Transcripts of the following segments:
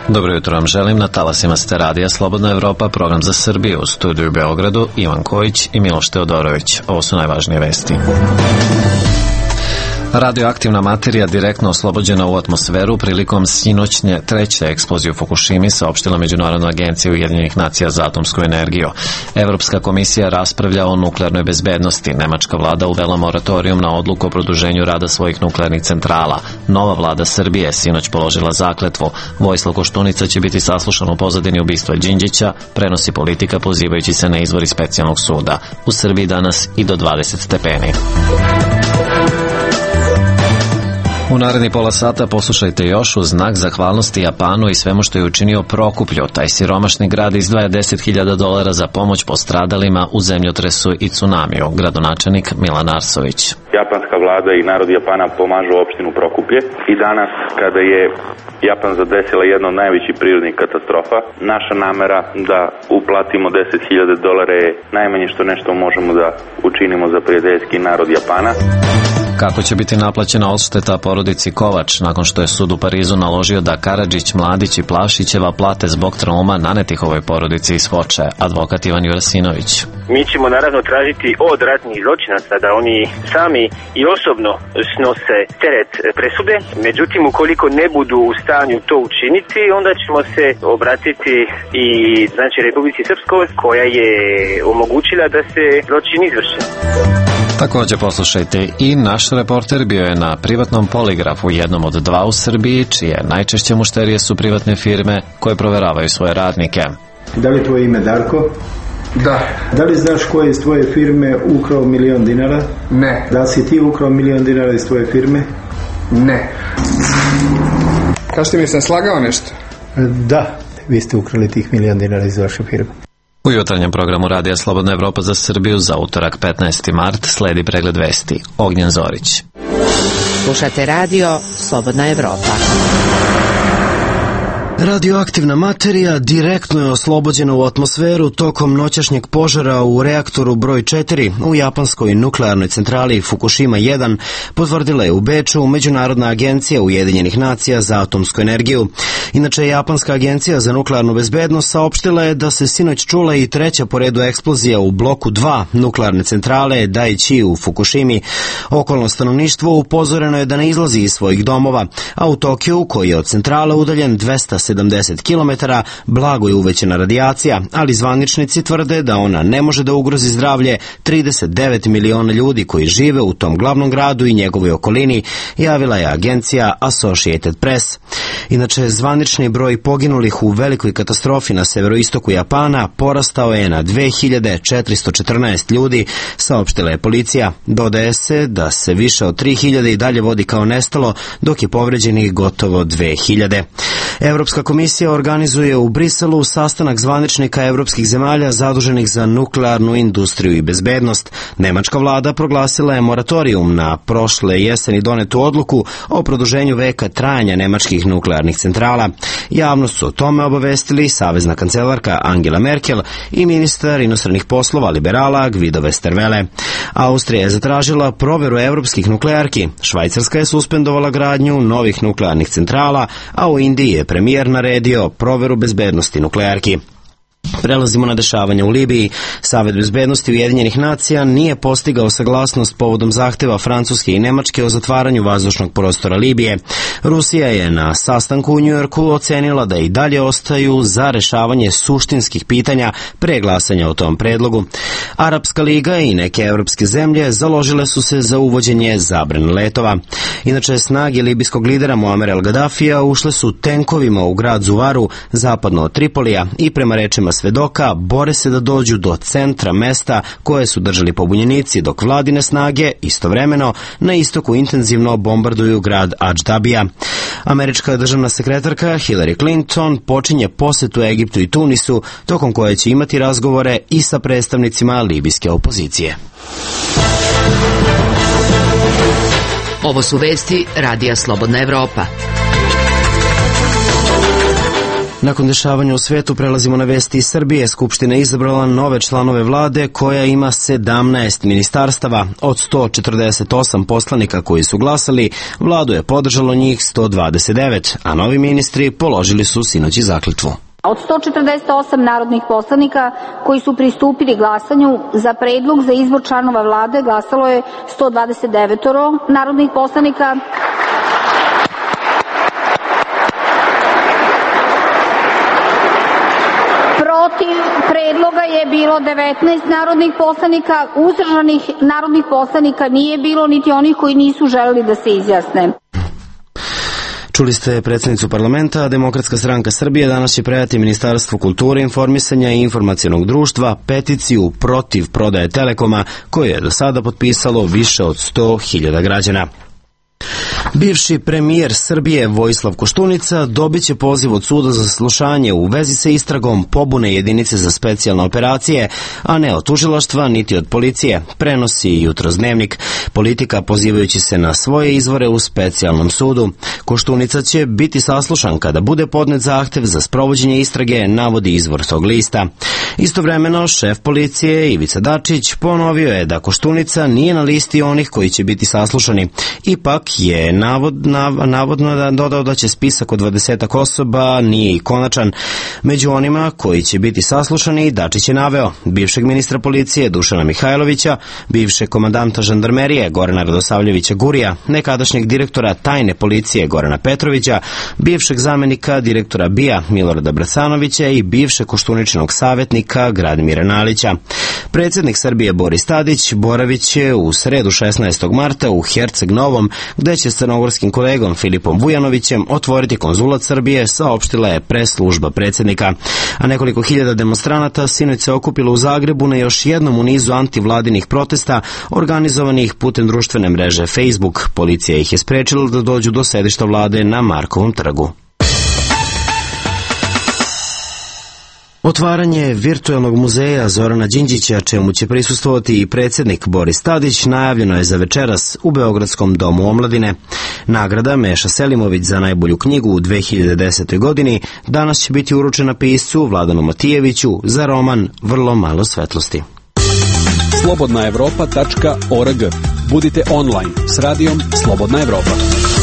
Dobro jutro vam želim, na talasima ste radija Slobodna Evropa, program za Srbiju, u studiju u Beogradu, Ivan Kojić i Miloš Teodorović. Ovo su najvažnije vesti. Radioaktivna materija direktno oslobođena u atmosferu prilikom sinoćnje treće eksplozije u Fukušimi, saopštila Međunarodna agencija Ujedinjenih nacija za atomsku energiju. Evropska komisija raspravlja o nuklearnoj bezbednosti. Nemačka vlada uvela moratorijum na odluku o produženju rada svojih nuklearnih centrala. Nova vlada Srbije sinoć položila zakletvu. Vojislav Koštunica će biti saslušan u pozadini ubistva Đinđića, prenosi Politika pozivajući se na izvor iz specijalnog suda. U Srbiji danas i do 20 stepeni. U naredni pola sata poslušajte još u znak zahvalnosti Japanu i svemu što je učinio Prokuplju. Taj siromašni grad izdvaja $10.000 za pomoć postradalima u zemljotresu i tsunamiju. Gradonačelnik Milan Arsović. Japanska vlada i narod Japana pomažu opštinu Prokuplje i danas kada je Japan zadesila jedna od najvećih prirodnih katastrofa, naša namera da uplatimo $10.000 je najmanje što nešto možemo da učinimo za prijateljski narod Japana. Kako će biti naplaćena odšteta porodici Kovač nakon što je sud u Parizu naložio da Karadžić, Mladić i Plavšićeva plate zbog trauma nanetih ovoj porodici iz Foče, advokat Ivan Jurasinović. Mi ćemo naravno tražiti od ratnih zločinaca da oni sami i osobno snose teret presude, međutim ukoliko ne budu u stanju to učiniti, onda ćemo se obratiti i Republici Srpskoj koja je omogućila da se zločin izvrše. Također poslušajte i naš reporter bio je na privatnom poligrafu, jednom od dva u Srbiji, čije najčešće mušterije su privatne firme koje proveravaju svoje radnike. Da li tvoje ime Darko? Da. Da li znaš ko je iz tvoje firme ukrao $1.000.000? Ne. Da li si ti ukrao $1.000.000 iz tvoje firme? Ne. Kažete mi, sam slagao nešto? Da, vi ste ukrali tih $1.000.000 iz vaše firme. U jutarnjem programu Radija Slobodna Evropa za Srbiju za utorak 15. mart sledi pregled vesti. Ognjen Zorić. Slušate radio Slobodna Evropa. Radioaktivna materija direktno je oslobođena u atmosferu tokom noćašnjeg požara u reaktoru broj 4 u japanskoj nuklearnoj centrali Fukushima 1, potvrdila je u Beču Međunarodna agencija Ujedinjenih nacija za atomsku energiju. Inače, Japanska agencija za nuklearnu bezbednost saopštila je da se sinoć čula i treća po redu eksplozija u bloku 2 nuklearne centrale Daiichi u Fukushimi. Okolno stanovništvo upozoreno je da ne izlazi iz svojih domova, a u Tokiju, koji je od centrale udaljen 270 km, blago je uvećana radijacija, ali zvaničnici tvrde da ona ne može da ugrozi zdravlje 39 miliona ljudi koji žive u tom glavnom gradu i njegovoj okolini, javila je agencija Associated Press. Inače, zvanični broj poginulih u velikoj katastrofi na severoistoku Japana porastao je na 2414 ljudi, saopštila je policija. Dodaje se da se više od 3000 i dalje vodi kao nestalo, dok je povređenih gotovo 2000. Evropska komisija organizuje u Briselu sastanak zvaničnika evropskih zemalja zaduženih za nuklearnu industriju i bezbednost. Nemačka vlada proglasila je moratorijum na prošle jeseni donetu odluku o produženju veka trajanja nemačkih nuklearnih centrala. Javnost su o tome obavestili savezna kancelarka Angela Merkel i ministar inostranih poslova liberala Guido Westerwelle. Austrija je zatražila proveru evropskih nuklearki, Švajcarska je suspendovala gradnju novih nuklearnih centrala, a u Indiji je premijer naredio proveru bezbednosti nuklearki. Prelazimo na dešavanje u Libiji. Savet bezbednosti Ujedinjenih nacija nije postigao saglasnost povodom zahteva Francuske i Nemačke o zatvaranju vazdušnog prostora Libije. Rusija je na sastanku u Njujorku ocenila da i dalje ostaju za rešavanje suštinskih pitanja pre glasanja o tom predlogu. Arapska liga i neke evropske zemlje založile su se za uvođenje zabrane letova. Inače, snage libijskog lidera Muamera el-Gaddafija ušle su tenkovima u grad Zuvaru, zapadno od Tripolija, i prema rečima svedoka bore se da dođu do centra mesta koje su držali pobunjenici, dok vladine snage istovremeno na istoku intenzivno bombarduju grad Adždabija. Američka državna sekretarka Hillary Clinton počinje posetu Egiptu i Tunisu, tokom koje će imati razgovore i sa predstavnicima libijske opozicije. Ovo su vesti Radija Slobodna Evropa. Nakon dešavanja u svetu prelazimo na vesti iz Srbije. Skupština je izabrala nove članove vlade koja ima 17 ministarstava. Od 148 poslanika koji su glasali, vladu je podržalo njih 129, a novi ministri položili su sinoć zakletvu. Od 148 narodnih poslanika koji su pristupili glasanju za predlog za izbor članova vlade glasalo je 129 narodnih poslanika. Protiv predloga je bilo 19 narodnih poslanika, uzdržanih narodnih poslanika nije bilo, niti onih koji nisu želeli da se izjasne. Čuli ste predsjednicu parlamenta. Demokratska stranka Srbije danas će predati Ministarstvu kulture, informisanja i informacionog društva peticiju protiv prodaje Telekoma, koju je do sada potpisalo više od 100.000 građana. Bivši premijer Srbije Vojislav Koštunica dobit će poziv od suda za saslušanje u vezi sa istragom pobune jedinice za specijalne operacije, a ne od tužilaštva niti od policije, prenosi Jutros Dnevnik. Politika pozivajući se na svoje izvore u specijalnom sudu. Koštunica će biti saslušan kada bude podnet zahtev za sprovođenje istrage, navodi izvor tog lista. Istovremeno, šef policije Ivica Dačić ponovio je da Koštunica nije na listi onih koji će biti saslušani. Ipak je navodno dodao da će spisak od 20 osoba nije i konačan. Među onima koji će biti saslušani Dačić je naveo bivšeg ministra policije Dušana Mihajlovića, bivšeg komandanta žandarmerije Gorana Radosavljevića Gurija, nekadašnjeg direktora tajne policije Gorana Petrovića, bivšeg zamenika direktora BIA Milorada Bracanovića i bivšeg Koštuničinog savjetnika Gradimira Nalića. Predsjednik Srbije Boris Tadić boravit će u sredu 16. marta u Herceg Novom, gde će s crnogorskim kolegom Filipom Vujanovićem otvoriti konzulat Srbije, saopštila je press-služba predsjednika. A nekoliko hiljada demonstranata sinoć se okupilo u Zagrebu na još jednom u nizu antivladinih protesta organizovanih putem društvene mreže Facebook. Policija ih je sprečila da dođu do sedišta vlade na Markovom trgu. Otvaranje virtualnog muzeja Zorana Đinđića, čemu će prisustvovati i predsjednik Boris Tadić, najavljeno je za večeras u Beogradskom domu omladine. Nagrada Meša Selimović za najbolju knjigu u 2010. godini danas će biti uručena piscu Vladanu Matijeviću za roman Vrlo malo svetlosti. Slobodnaevropa.org. Budite online s radijom Slobodna Evropa.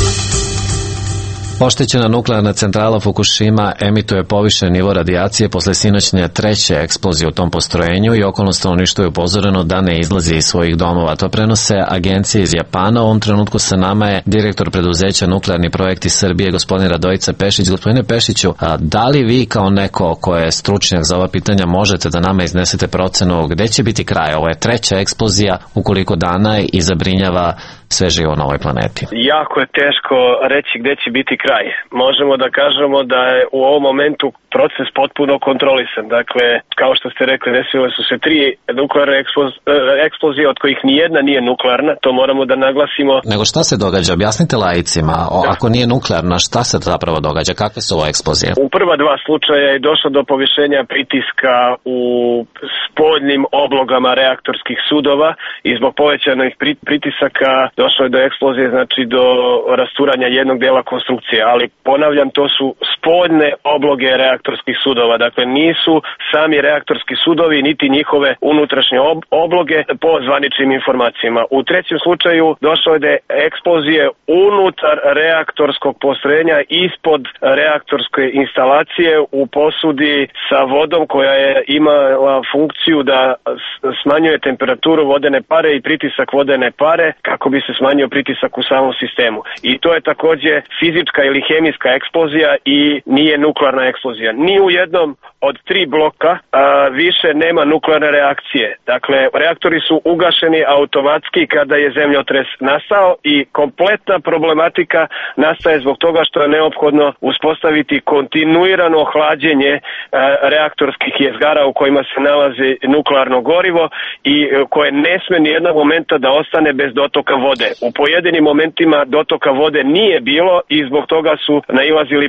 Oštećena nuklearna centrala Fukushima emituje povišen nivo radijacije posle sinoćnje treće eksplozije u tom postrojenju i okolno stanovništvo je upozoreno da ne izlazi iz svojih domova. To prenose agencije iz Japana. U ovom trenutku sa nama je direktor preduzeća Nuklearni projekti Srbije, gospodin Radojica Pešić. Gospodine Pešiću, da li vi kao neko ko je stručnjak za ova pitanja možete da nama iznesete procenu gde će biti kraj? Ovo je treća eksplozija u koliko dana i zabrinjava sve živo na ovoj planeti. Jako je teško reći gde će biti kraj. Možemo da kažemo da je u ovom momentu proces potpuno kontrolisan. Dakle, kao što ste rekli, desile su se 3 nuklearne eksplozije, od kojih nijedna nije nuklearna, to moramo da naglasimo. Nego šta se događa? Objasnite laicima, ako nije nuklearna, šta se zapravo događa? Kakve su ovo eksplozije? U prva 2 slučaja je došlo do povišenja pritiska u spoljnim oblogama reaktorskih sudova i zbog povećanih pritisaka došlo je do eksplozije, znači do rasturanja jednog dela konstrukcije, ali ponavljam, to su spoljne obloge reaktorskih sudova, dakle nisu sami reaktorski sudovi niti njihove unutrašnje obloge po zvaničnim informacijama. U trećem slučaju došlo je do eksplozije unutar reaktorskog postrojenja ispod reaktorske instalacije u posudi sa vodom koja je imala funkciju da smanjuje temperaturu vodene pare i pritisak vodene pare kako bi se smanjio pritisak u samom sistemu. I to je takođe fizička ili hemijska eksplozija i nije nuklearna eksplozija. Ni u jednom od 3 bloka više nema nuklearne reakcije. Dakle, reaktori su ugašeni automatski kada je zemljotres nastao i kompletna problematika nastaje zbog toga što je neophodno uspostaviti kontinuirano hlađenje reaktorskih jezgara u kojima se nalazi nuklearno gorivo i koje ne sme ni jednog momenta da ostane bez dotoka vode. U pojedinim momentima dotoka vode nije bilo i zbog toga su nailazili problemi.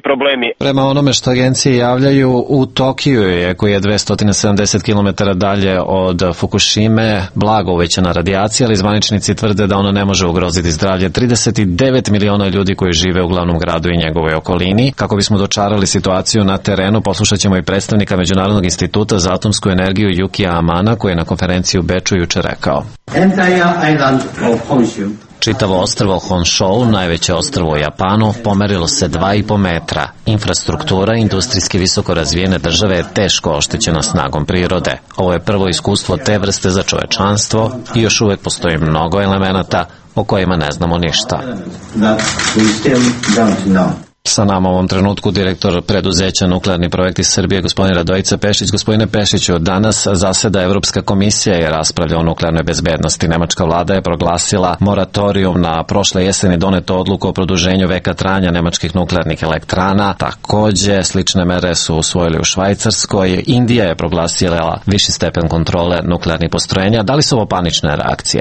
Kini. Prema onome što agencije javljaju, u Tokiju je, koji je 270 km dalje od Fukushime, blago uvećana radijacija, ali zvaničnici tvrde da ona ne može ugroziti zdravlje 39 miliona ljudi koji žive u glavnom gradu i njegovoj okolini. Kako bismo dočarali situaciju na terenu, poslušat ćemo i predstavnika Međunarodnog instituta za atomsku energiju Yukija Amana, koji je na konferenciji u Beču juče rekao: čitavo ostrvo Honshu, najveće ostrvo u Japanu, pomerilo se 2,5 metra. Infrastruktura industrijski visoko razvijene države je teško oštećena snagom prirode. Ovo je prvo iskustvo te vrste za čovečanstvo i još uvek postoji mnogo elemenata o kojima ne znamo ništa. Sa nama u ovom trenutku direktor preduzeća Nuklearni projekti Srbije, gospodin Radojica Pešić. Gospodine Pešiću, danas zaseda Evropska komisija i raspravlja o nuklearnoj bezbednosti. Nemačka vlada je proglasila moratorijum na prošle jeseni donetu odluku o produženju veka trajanja nemačkih nuklearnih elektrana. Takođe, slične mere su usvojili u Švajcarskoj. Indija je proglasila viši stepen kontrole nuklearnih postrojenja. Da li su ovo panične reakcije?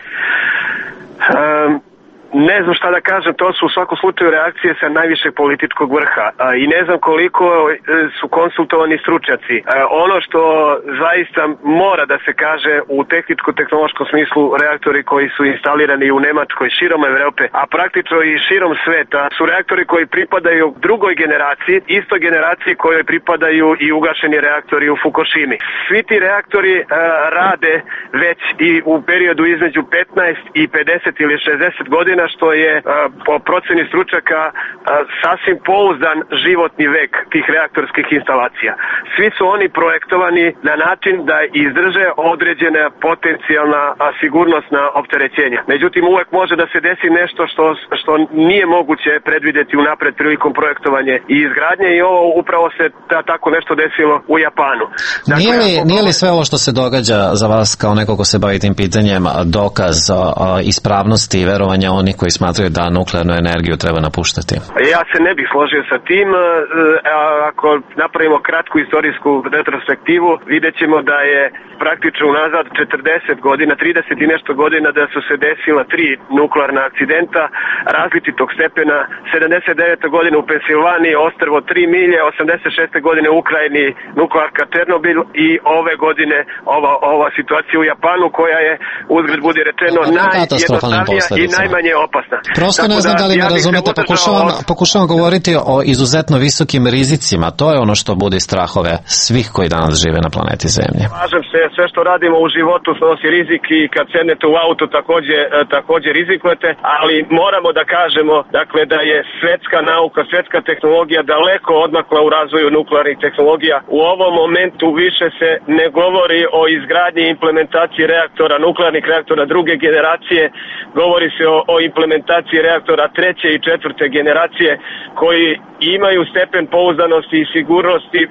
Ne znam šta da kažem, to su u svakom slučaju reakcije sa najvišeg političkog vrha i ne znam koliko su konsultovani stručnjaci. Ono što zaista mora da se kaže u tehničko-tehnološkom smislu, reaktori koji su instalirani u Nemačkoj, širom Evrope, a praktično i širom sveta, su reaktori koji pripadaju drugoj generaciji, istoj generaciji kojoj pripadaju i ugašeni reaktori u Fukushimi. Svi ti reaktori rade već i u periodu između 15 i 50 ili 60 godina, što je po proceni stručnjaka sasvim pouzdan životni vek tih reaktorskih instalacija. Svi su oni projektovani na način da izdrže određena potencijalna sigurnosna opterećenja. Međutim, uvek može da se desi nešto što nije moguće predvideti unapred prilikom projektovanja i izgradnje, i ovo upravo se tako nešto desilo u Japanu. Dakle, nije li sve ovo što se događa za vas kao neko ko se bavi tim pitanjem dokaz ispravnosti i verovanja onih koji smatraju da nuklearnu energiju treba napuštati? Ja se ne bih složio sa tim. Ako napravimo kratku istorijsku retrospektivu, vidjet ćemo da je praktično unazad 40 godina, 30 i nešto godina da su se desila 3 nuklearna akcidenta različitog stepena. 79. godine u Pensilvaniji, ostrvo 3 milje, 86. godine u Ukrajini nuklearka Černobil i ove godine ova situacija u Japanu, koja je, uzgled budi rečeno, najjednostavnija i najmanje opasna. Prosto ne znam da li me razumete, pokušavam govoriti o izuzetno visokim rizicima. To je ono što budi strahove svih koji danas žive na planeti Zemlje. Slažem se, sve što radimo u životu snosi rizik i kad sednete u auto takođe rizikujete, ali moramo da kažemo, dakle, da je svetska nauka, svetska tehnologija daleko odmakla u razvoju nuklearnih tehnologija. U ovom momentu više se ne govori o izgradnji i implementaciji nuklearnih reaktora druge generacije, govori se o implementaciji reaktora treće i četvrte generacije koji imaju stepen pouzdanosti i sigurnosti.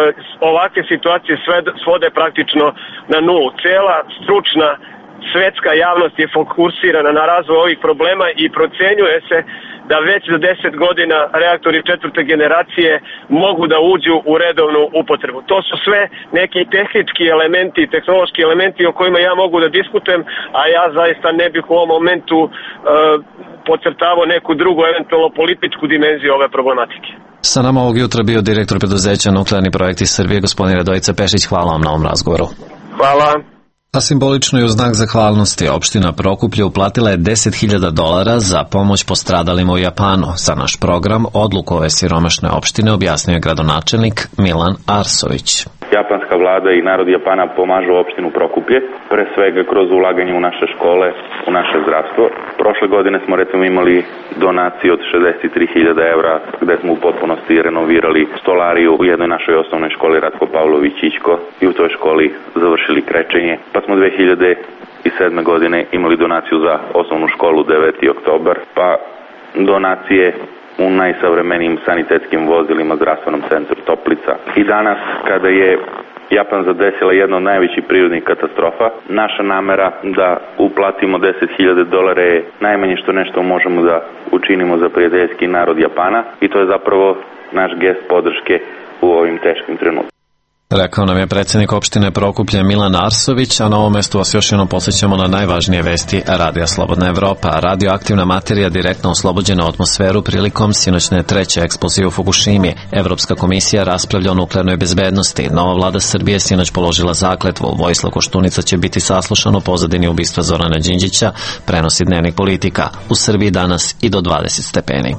Ovakve situacije svode praktično na nulu. Cela stručna svetska javnost je fokusirana na razvoj ovih problema i procenjuje se da već za 10 godina reaktori četvrte generacije mogu da uđu u redovnu upotrebu. To su sve neki tehnički elementi, tehnološki elementi o kojima ja mogu da diskutujem, a ja zaista ne bih u ovom momentu podcrtavao neku drugu, eventualno političku dimenziju ove problematike. Sa nama ovog jutra bio direktor preduzeća Nuklearni projekti Srbije, gospodin Radojica Pešić. Hvala vam na ovom razgovoru. Hvala. A simbolično i u znak zahvalnosti opština Prokuplje uplatila je $10.000 za pomoć postradalima u Japanu. Za naš program odluku ove siromašne opštine objasnio je gradonačelnik Milan Arsović. Japanska vlada i narod Japana pomažu opštinu Prokuplje, pre svega kroz ulaganje u naše škole, u naše zdravstvo. Prošle godine smo recimo imali donaciju od 63.000 evra gde smo u potpunosti renovirali stolariju u jednoj našoj osnovnoj školi Ratko Pavlović Ićko i u toj školi završili krečenje. Pa smo 2007. godine imali donaciju za osnovnu školu 9. oktobar, pa donacije u najsavremenijim sanitetskim vozilima zdravstvenom centru Toplica. I danas, kada je Japan zadesila jedna od najvećih prirodnih katastrofa, naša namera da uplatimo $10.000 je najmanje što nešto možemo da učinimo za prijateljski narod Japana, i to je zapravo naš gest podrške u ovim teškim trenutkima. Rekao nam je predsjednik opštine Prokuplje Milan Arsović, a na ovom mestu vas još jednom podsjećamo na najvažnije vesti Radija Slobodna Evropa. Radioaktivna materija direktno oslobođena u atmosferu prilikom sinoćne treće eksplozije u Fukušimi. Evropska komisija raspravlja o nuklearnoj bezbednosti. Nova vlada Srbije sinoć položila zakletvu. Vojislav Koštunica će biti saslušan u pozadini ubistva Zorana Đinđića, prenosi Dnevnik Politika. U Srbiji danas i do 20 stepeni.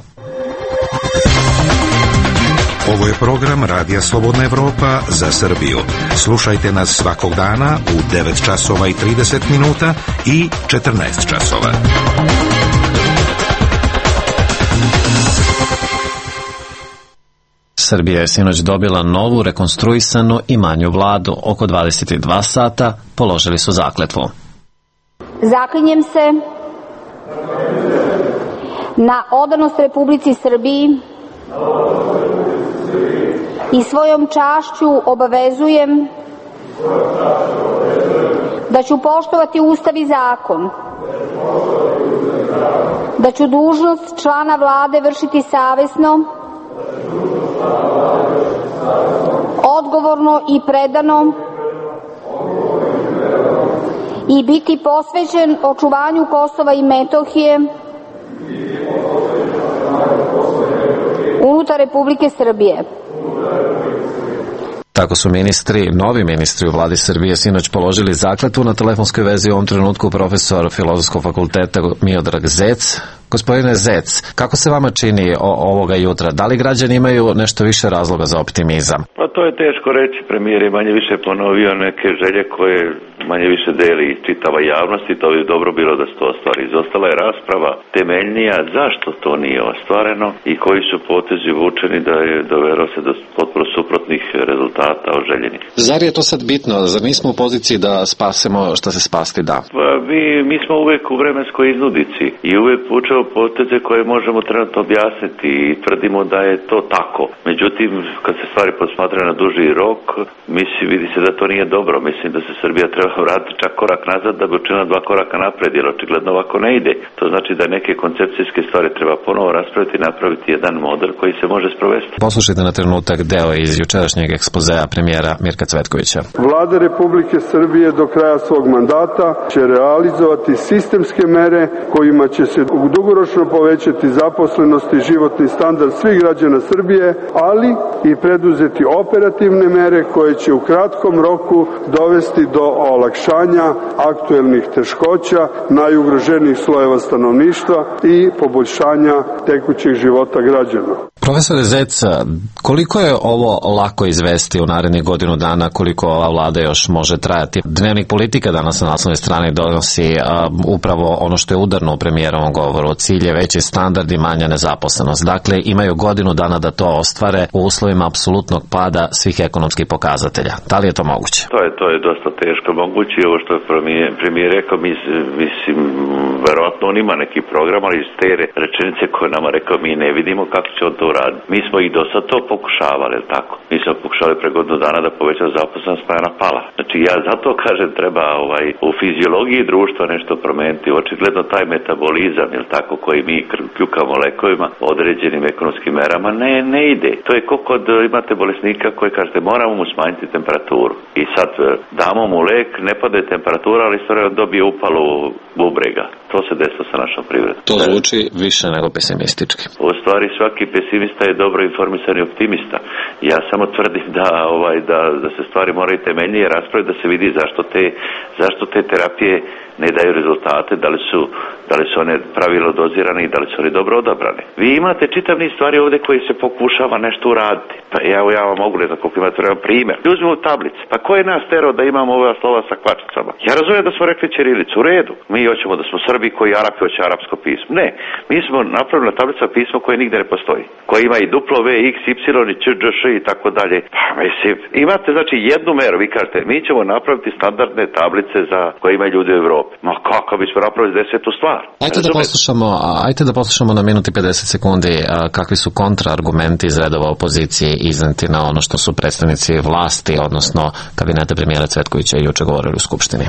Ovo je program Radija Slobodna Evropa za Srbiju. Slušajte nas svakog dana u 9 časova i 30 minuta i 14 časova. Srbija je sinoć dobila novu, rekonstruisanu i manju vladu. Oko 22 sata položili su zakletvu. Zaklinjem se na odanost Republici Srbiji i svojom čašću obavezujem da ću poštovati Ustav i zakon, da ću dužnost člana vlade vršiti savesno, odgovorno i predano i biti posvećen očuvanju Kosova i Metohije unutar Republike Srbije. Tako su novi ministri u vladi Srbije sinoć položili zakletvu. Na telefonskoj vezi u ovom trenutku profesor Filozofskog fakulteta Miodrag Zec. Gospodine Zec, kako se vama čini ovoga jutra? Da li građani imaju nešto više razloga za optimizam? Pa to je teško reći. Premijer je manje više ponovio neke želje koje manje više deli čitava javnost i to bi dobro bilo da se to ostvari. Izostala je rasprava temeljnija zašto to nije ostvareno i koji su potezi vučeni da je dovelo se do potpuno suprotnih rezultata od željenih. Zar je to sad bitno? Zar nismo u poziciji da spasemo što se spasti da? Pa mi smo uvek u vremenskoj iznudici i uvek vučemo poteze koje možemo trenutno objasniti i tvrdimo da je to tako. Međutim, kad se stvari posmatraju na duži rok, vidi se da to nije dobro. Mislim da se Srbija treba vratiti čak korak nazad da bi učinila 2 koraka napred, jer očigledno ovako ne ide. To znači da neke koncepcijske stvari treba ponovo raspraviti i napraviti jedan model koji se može sprovesti. Poslušajte na trenutak deo iz jučerašnjeg ekspozea premijera Mirka Cvetkovića. Vlada Republike Srbije do kraja svog mandata će realizovati sistemske mere kojima će se dugoročno povećati zaposlenost i životni standard svih građana Srbije, ali i preduzeti operativne mere koje će u kratkom roku dovesti do olakšanja aktuelnih teškoća najugroženijih slojeva stanovništva i poboljšanja tekućeg života građana. Profesore Zec, koliko je ovo lako izvesti u narednih godinu dana, koliko ova vlada još može trajati? Dnevnik Politika danas na naslovnoj strani donosi upravo ono što je udarno u premijerovom govoru. Cilj je veći standard i manja nezaposlenost. Dakle, imaju godinu dana da to ostvare u uslovima apsolutnog pada svih ekonomskih pokazatelja. Da li je to moguće? To je dosta teško moguće. Ovo što je premijer rekao, mislim, verovatno on ima neki program, ali iz te rečenice koje nama rekao, mi ne vidimo kako će on to raditi. Mi smo i do sad to pokušavali, je li tako? Mi smo pokušali pre godinu dana da poveća zaposlenost, pa je napala. Znači, ja zato kažem, treba u fiziologiji društva nešto promeniti. Očigledno taj metabolizam, je li tako, koji mi kljukamo lekovima, određenim ekonomskim merama, ne ide. To je kao kod imate bolesnika koji kažete, moramo mu smanjiti temperaturu. I sad damo mu lek, ne pada temperatura, ali istovremeno dobije upalu bubrega. To se desilo sa našom privredom. To zvuči više nego pesimistički. U stvari svaki pesimista je dobro informisan i optimista. Ja samo tvrdim da se stvari moraju temeljnije raspraviti, da se vidi zašto te terapije ne daju rezultate, da li su one pravilno dozirane i da li su one dobro odabrane. Vi imate čitav niz stvari ovdje koji se pokušava nešto uraditi. Pa ja vam mogu, ne znam koliko imate primjer. Uzmemo tablice. Pa ko je nas terao da imamo ova slova sa kvačicama? Ja razumijem da smo rekli ćirilicu, u redu. Mi hoćemo da smo Srbi koji Arapi hoće arapsko pismo. Ne, mi smo napravili tablica pismo koje nigde ne postoji. Koje ima i duplo V, X, Y i Č, Đ, Š i tako dalje. Pa mislim, imate znači jednu meru, vi kažete, mi ćemo napraviti standardne tablice za koje imaju ljudi u Evropi. Ma kako bismo napravili 10. stvar? Ajde da poslušamo na minuti 50 sekundi kakvi su kontraargumenti iz redova opozicije izneti na ono što su predstavnici vlasti, odnosno kabineta premijera Cvetkovića juče govorili u Skupštini.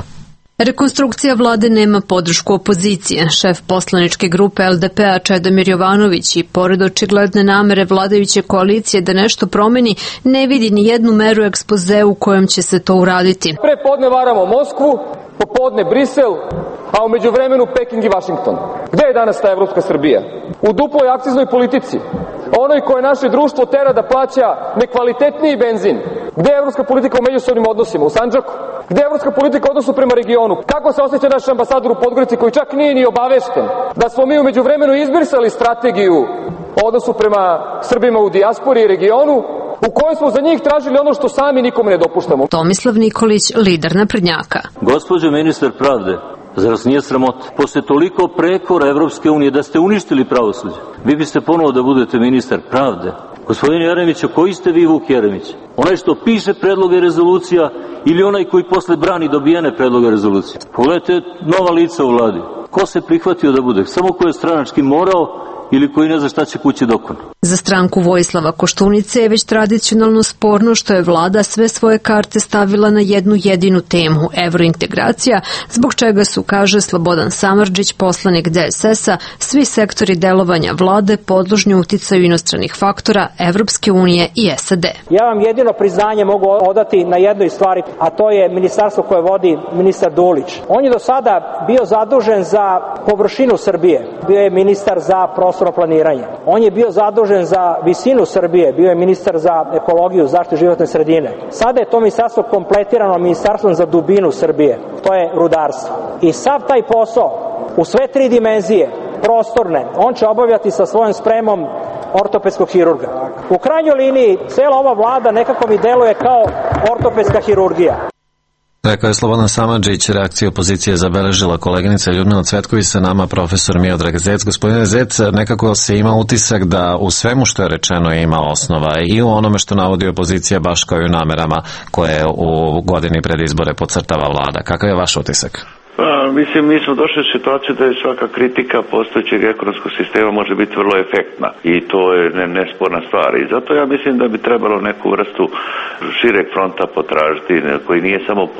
Rekonstrukcija vlade nema podršku opozicije. Šef poslaničke grupe LDP-a Čedomir Jovanović i pored očigledne namere vladajuće koalicije da nešto promeni, ne vidi ni jednu meru ekspozeu u kojem će se to uraditi. Prepodne varamo Moskvu, popodne Brisel, a umeđu vremenu Peking i Vašington. Gde je danas ta evropska Srbija? U duploj akciznoj politici. Onoj koje naše društvo tera da plaća nekvalitetniji benzin. Gde je evropska politika u međusobnim odnosima? U Sandžaku? Gde je evropska politika u odnosu prema regionu? Kako se osjeća naš ambasador u Podgorici koji čak nije ni obavešten da smo mi umeđu vremenu izbrisali strategiju o odnosu prema Srbima u dijaspori i regionu, u kojoj smo za njih tražili ono što sami nikome ne dopuštamo. Tomislav Nikolić, lider naprednjaka. Gospođo ministar pravde, zar vas nije sramota? Posle toliko prekora Evropske unije da ste uništili pravosuđe, vi biste ponovo da budete ministar pravde. Gospodin Jeremić, koji ste vi Vuk Jeremić? Onaj što piše predloge rezolucija ili onaj koji posle brani dobijene predloge rezolucija? Pogledajte nova lica u vladi. Ko se prihvatio da bude? Samo ko je stranački morao ili koji ne zna šta će kući dokon. Za stranku Vojislava Koštunice je već tradicionalno sporno što je vlada sve svoje karte stavila na jednu jedinu temu, evrointegracija, zbog čega su, kaže Slobodan Samardžić, poslanik DSS-a, svi sektori delovanja vlade podložni uticaju inostranih faktora Evropske unije i SAD. Ja vam jedino priznanje mogu odati na jednoj stvari, a to je ministarstvo koje vodi ministar Dulić. On je do sada bio zadužen za površinu Srbije, bio je ministar za prostorno planiranje. On je bio zadužen za visinu Srbije, bio je ministar za ekologiju, zaštitu životne sredine. Sada je to ministarstvo kompletirano ministarstvom za dubinu Srbije, to je rudarstvo. I sav taj posao u sve tri dimenzije prostorne, on će obavljati sa svojom spremom ortopedskog hirurga. U krajnjoj liniji, cela ova vlada nekako mi deluje kao ortopedska hirurgija. Rekao je Slobodan Samardžić, reakcija opozicije zabeležila koleginica Ljudmila Cvetković, sa nama profesor Miodrag Zec. Gospodine Zec, nekako se ima utisak da u svemu što je rečeno ima osnova i u onome što navodi opozicija, baš kao i u namerama koje u godini pred izbore podcrtava vlada. Kakav je vaš utisak? Mislim, mi smo došli u situaciju da je svaka kritika postojećeg ekonomskog sistema može biti vrlo efektna i to je nesporna stvar. I zato ja mislim da bi trebalo neku vrstu šireg fronta potražiti koji nije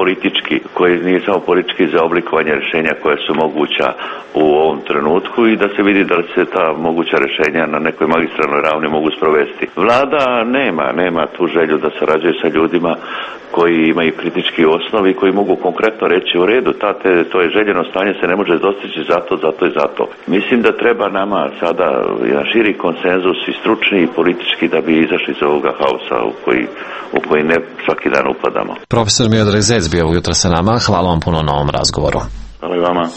samo politički za oblikovanje rješenja koje su moguća u ovom trenutku i da se vidi da li se ta moguća rješenja na nekoj magistralnoj ravni mogu sprovesti. Vlada nema tu želju da sarađuje sa ljudima koji imaju kritički osnov i koji mogu konkretno reći u redu, to je željeno stanje se ne može dostići zato i zato. Mislim da treba nama sada jedan širi konsenzus i stručni i politički da bi izašli iz ovoga haosa u koji ne svaki dan upadamo. Profesor Miodrag Zec bio ujutro sa nama, hvala vam puno na ovom razgovoru. Hvala i vama.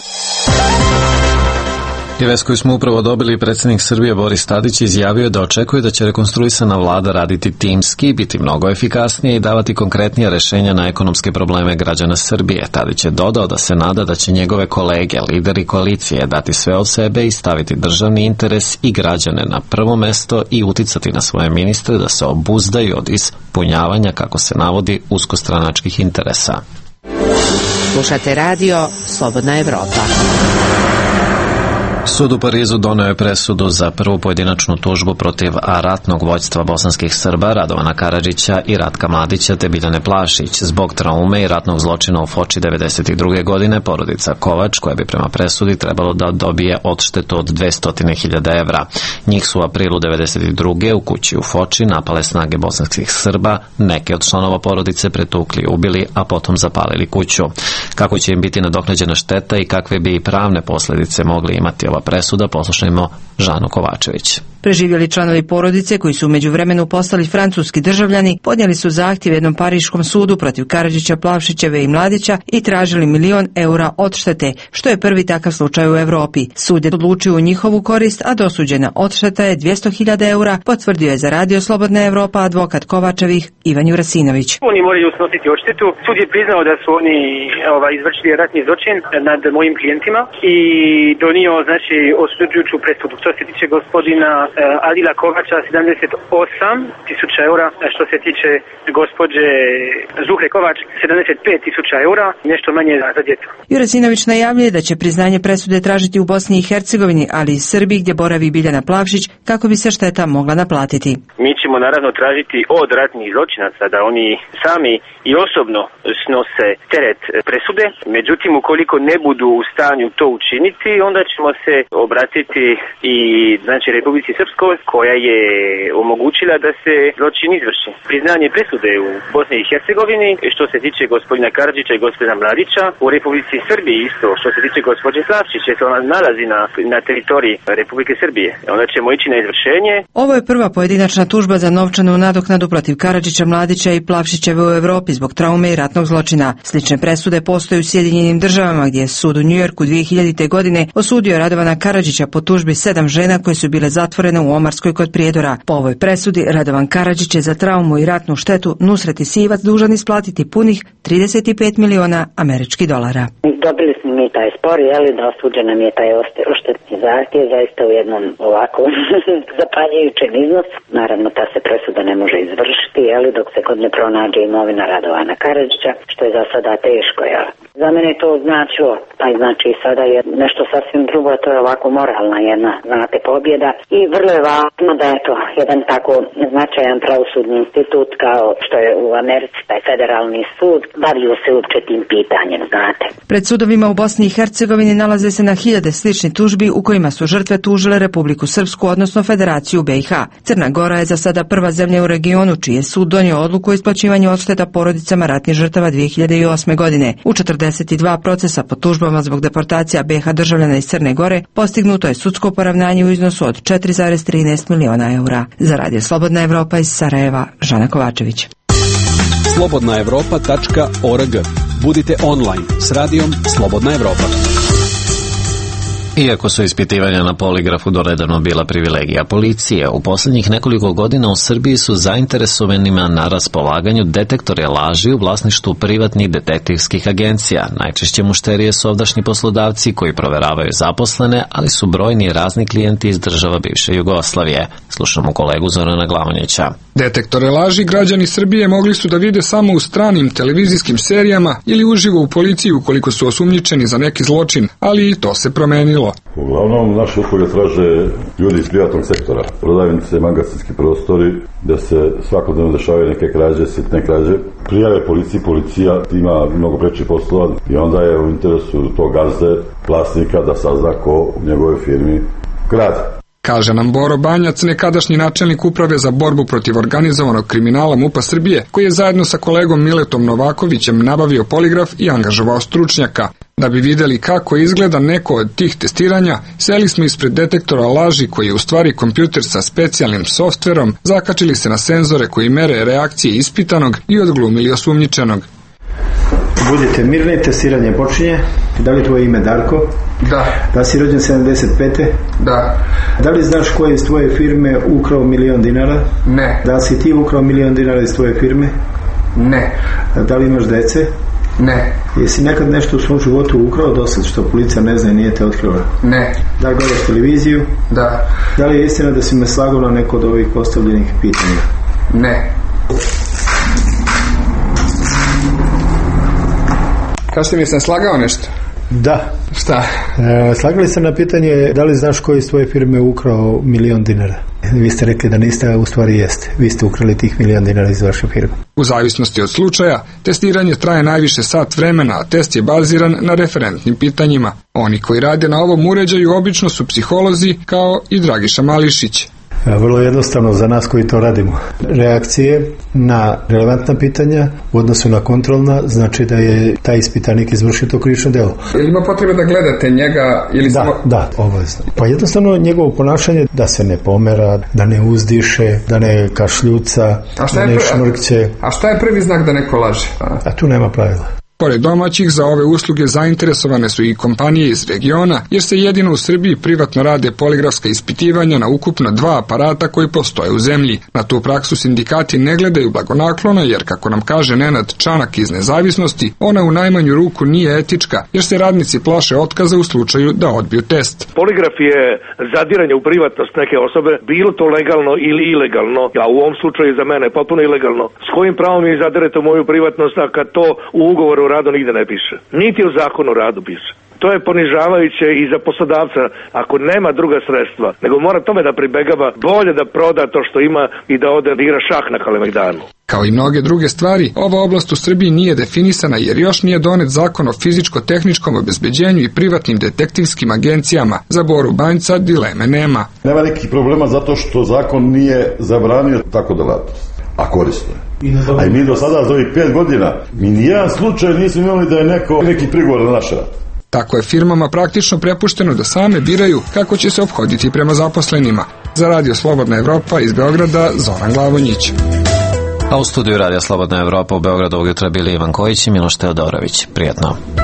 I vest koju smo upravo dobili, predsjednik Srbije Boris Tadić izjavio da očekuje da će rekonstruisana vlada raditi timski, biti mnogo efikasnije i davati konkretnija rešenja na ekonomske probleme građana Srbije. Tadić je dodao da se nada da će njegove kolege, lideri koalicije, dati sve od sebe i staviti državni interes i građane na prvo mesto i uticati na svoje ministre da se obuzdaju od ispunjavanja, kako se navodi, uskostranačkih interesa. Slušate radio Slobodna Evropa. Sud u Parizu doneo je presudu za prvu pojedinačnu tužbu protiv ratnog vođstva bosanskih Srba Radovana Karadžića i Ratka Mladića te Biljane Plašić zbog traume i ratnog zločina u Foči 1992. godine. Porodica Kovač, koja bi prema presudi trebalo da dobije odštetu od 200.000 evra. Njih su u aprilu 1992. u kući u Foči napale snage bosanskih Srba, neke od članova porodice pretukli i ubili, a potom zapalili kuću. Kako će im biti nadoknađena šteta i kakve bi i pravne posljedice mogli imati ova presuda, poslušajmo Žanu Kovačević. Preživjeli članovi porodice, koji su u međuvremenu postali francuski državljani, podnijeli su zahtjev jednom pariškom sudu protiv Karadžića, Plavšićeve i Mladića i tražili 1.000.000 eura odštete, što je prvi takav slučaj u Evropi. Sud je odlučio u njihovu korist, a dosuđena odšteta je 200.000 eura, potvrdio je za Radio Slobodna Evropa advokat Kovačevih Ivan Jurasinović. Oni moraju snositi odštetu. Sud je priznao da su oni izvršili ratni zločin nad mojim klijentima i donio, osuđujuću presudu. Što se tiče gospodina Adila Kovača 78.000 eura, što se tiče gospođe Zuhre Kovač 75.000 eura, nešto manje za djecu. Juracinović najavljuje da će priznanje presude tražiti u Bosni i Hercegovini, ali i Srbiji gdje boravi Biljana Plavšić, kako bi se šteta mogla naplatiti. Mi ćemo naravno tražiti od ratnih zločinaca da oni sami i osobno snose teret presude, međutim ukoliko ne budu u stanju to učiniti, onda ćemo se obratiti i znači Republici Srpskoj koja je omogućila da se zločin izvrši. Priznanje presude u Bosni i Hercegovini što se tiče gospodina Karadžića i gospodina Mladića, u Republici Srbiji isto što se tiče gospođe Plavšić, jer se ona nalazi na teritoriji Republike Srbije. Onda ćemo ići na izvršenje. Ovo je prva pojedinačna tužba za novčanu nadoknadu protiv Karadžića, Mladića i Plavšićeve u Evropi zbog traume i ratnog zločina. Slične presude postoje u Sjedinjenim Državama, gdje je sud u Njujorku 2000. godine osudio Radovana Karadžića po tužbi 7 žena koje su bile zatvorene u Omarskoj kod Prijedora. Po ovoj presudi Radovan Karadžić je za traumu i ratnu štetu Nusreti Sivac dužan isplatiti punih $35 miliona. Dobili smo mi taj spor, da osuđen nam je taj odštetni zahtjev zaista u jednom ovako zapaljujućem iznosu. Naravno, ta se presuda ne može izvršiti, dok se kod ne pronađe imovina Radovana Karadžića, što je za sada teško. Za mene je to značilo, pa znači sada je nešto sasvim drugo, to je ovako moralna jedna, znate, pobjeda i vrlo je važno da je to jedan tako značajan pravosudni institut kao što je u Americi taj federalni sud, bavio se uopće tim pitanjem, znate. Pred sudovima u Bosni i Hercegovini nalaze se na hiljade sličnih tužbi u kojima su žrtve tužile Republiku Srpsku, odnosno Federaciju BiH. Crna Gora je za sada prva zemlja u regionu čiji je sud donio odluku o isplaćivanju odšteta porodicama ratnih žrtava 2008. godine. U 42 procesa po tužbama zbog deportacija BiH državljana iz Crne Gore postignuto je sudsko poravnanje u iznosu od 4,13 miliona eura. Za Radio Slobodna Evropa iz Sarajeva, Žana Kovačević. slobodnaevropa.org. Budite online s radijom Slobodna Evropa. Iako su ispitivanja na poligrafu donedavno bila privilegija policije, u posljednjih nekoliko godina u Srbiji su zainteresovanima na raspolaganju detektore laži u vlasništvu privatnih detektivskih agencija. Najčešće mušterije su ovdašnji poslodavci koji proveravaju zaposlene, ali su brojni razni klijenti iz država bivše Jugoslavije. Slušamo kolegu Zorana Glavonjića. Detektore laži građani Srbije mogli su da vide samo u stranim televizijskim serijama ili uživo u policiji ukoliko su osumnjičeni za neki zločin, ali i to se promenilo. Uglavnom, naše usluge traže ljudi iz privatnog sektora, prodavnice, magazinski prostori, da se svakodnevno dešavaju neke krađe, sitne krađe. Prijave policiji, policija ima mnogo preči poslova i onda je u interesu tog gazde, vlasnika, da sazna ko u njegovoj firmi krade. Kaže nam Boro Banjac, nekadašnji načelnik uprave za borbu protiv organizovanog kriminala MUP-a Srbije, koji je zajedno sa kolegom Miletom Novakovićem nabavio poligraf i angažovao stručnjaka. Da bi vidjeli kako izgleda neko od tih testiranja, seli smo ispred detektora laži koji je u stvari kompjuter sa specijalnim softverom, zakačili se na senzore koji mere reakcije ispitanog i odglumili osumnjičenog. Budite mirni, testiranje počinje. Da li je tvoje ime Darko? Da. Da si rođen 75. Da. Da li znaš ko je iz tvoje firme ukrao $1 milion? Ne. Da li si ti ukrao $1 milion iz tvoje firme? Ne. Da li imaš dece? Ne. Jesi nekad nešto u svom životu ukrao dosad što policija ne zna i nije te otkrila? Ne. Da li gledaš televiziju? Da. Da li je istina da si me slagao na neko od ovih postavljenih pitanja? Ne. Kažete mi, sam slagao nešto? Da. Šta? Slagali ste na pitanje da li znaš ko iz tvoje firme ukrao $1 milion. Vi ste rekli da niste, a u stvari jeste. Vi ste ukrali tih $1 milion iz vaše firme. U zavisnosti od slučaja, testiranje traje najviše sat vremena, a test je baziran na referentnim pitanjima. Oni koji rade na ovom uređaju obično su psiholozi, kao i Dragiša Mališić. Vrlo jednostavno za nas koji to radimo. Reakcije na relevantna pitanja u odnosu na kontrolna znači da je taj ispitanik izvršio to krivično delo. Ili ima potrebe da gledate njega ili da, samo... Da, obavezno. Pa jednostavno njegovo ponašanje da se ne pomera, da ne uzdiše, da ne kašljuca, da ne šmrkće. A šta je prvi znak da neko laže? A tu nema pravila. Pored domaćih, za ove usluge zainteresovane su i kompanije iz regiona, jer se jedino u Srbiji privatno rade poligrafska ispitivanja na ukupno 2 aparata koji postoje u zemlji. Na tu praksu sindikati ne gledaju blagonaklono, jer kako nam kaže Nenad Čanak iz Nezavisnosti, ona u najmanju ruku nije etička, jer se radnici plaše otkaza u slučaju da odbiju test. Poligraf je zadiranje u privatnost neke osobe, bilo to legalno ili ilegalno, a u ovom slučaju za mene je potpuno ilegalno. S kojim pravom mi zadirete u moju privatnost, a kad to u ugovoru o radu nigde ne piše? Niti u zakonu o radu piše. To je ponižavajuće i za poslodavca ako nema druga sredstva, nego mora tome da pribegava, bolje da proda to što ima i da ode da igra šah na Kalemegdanu. Kao i mnoge druge stvari, ova oblast u Srbiji nije definisana jer još nije donet zakon o fizičko-tehničkom obezbeđenju i privatnim detektivskim agencijama. Za Boru Banjca dileme nema. Nema nekih problema zato što zakon nije zabranio tako delatnost, a korisno je. A i mi do sada za ovih 5 godina, mi nijedan slučaj nismo imali da je neki prigovor na naš rad. Tako je firmama praktično prepušteno da same biraju kako će se ophoditi prema zaposlenima. Za Radio Slobodna Evropa iz Beograda, Zoran Glavonjić. A u studiju Radija Slobodna Evropa u Beogradu ovog jutra bili Ivan Kojić i Miloš Teodorović. Prijetno.